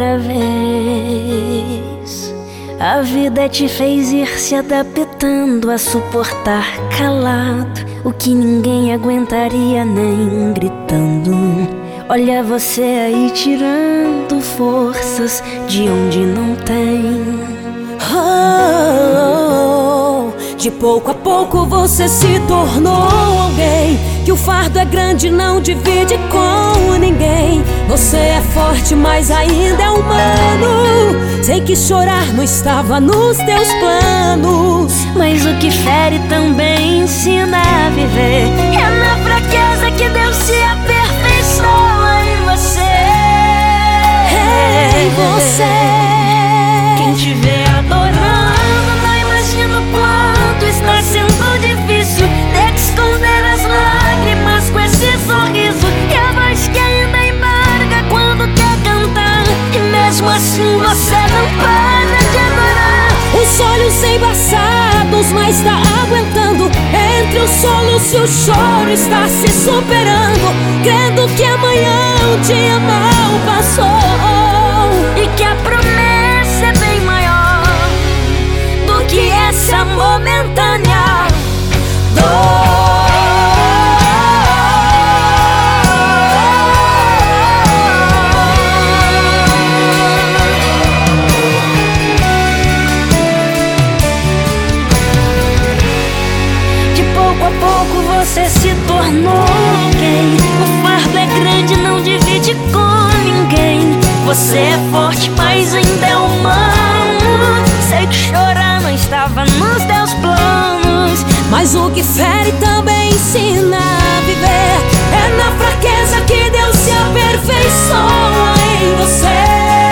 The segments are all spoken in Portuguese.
outra vez. A vida te fez ir se adaptando a suportar calado o que ninguém aguentaria nem gritando. Olha você aí tirando forças de onde não tem. De pouco a pouco você se tornou alguém que o fardo é grande, não divide com ninguém. Você é forte, mas ainda é humano. Sei que chorar não estava nos teus planos, mas o que fere também ensina a viver. É na fraqueza que Deus se aperfeiçoa em você. Em você. Quem te vê adorando não imagina o quanto está sendo difícil ter que esconder as lágrimas com esse sorriso e a voz que ainda embarga quando quer cantar. E mesmo assim você não para de adorar. Os olhos embaçados, mas tá aguentando. Entre os solos e o choro está se superando, crendo que amanhã um dia mal passou e que a promessa é bem maior do que essa momentânea dor. Você se tornou alguém. O fardo é grande, não divide com ninguém. Você é forte, mas ainda é humano. Sei que chorar não estava nos teus planos, mas o que fere também ensina a viver. É na fraqueza que Deus se aperfeiçoa em você.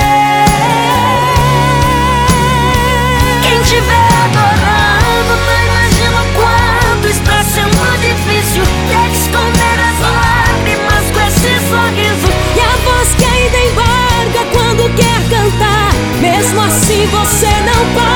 Quem te vê adorando não imagina o quanto está sendo difícil ter que esconder as lágrimas com esse sorriso e a voz que ainda embarga quando quer cantar. Mesmo assim você não para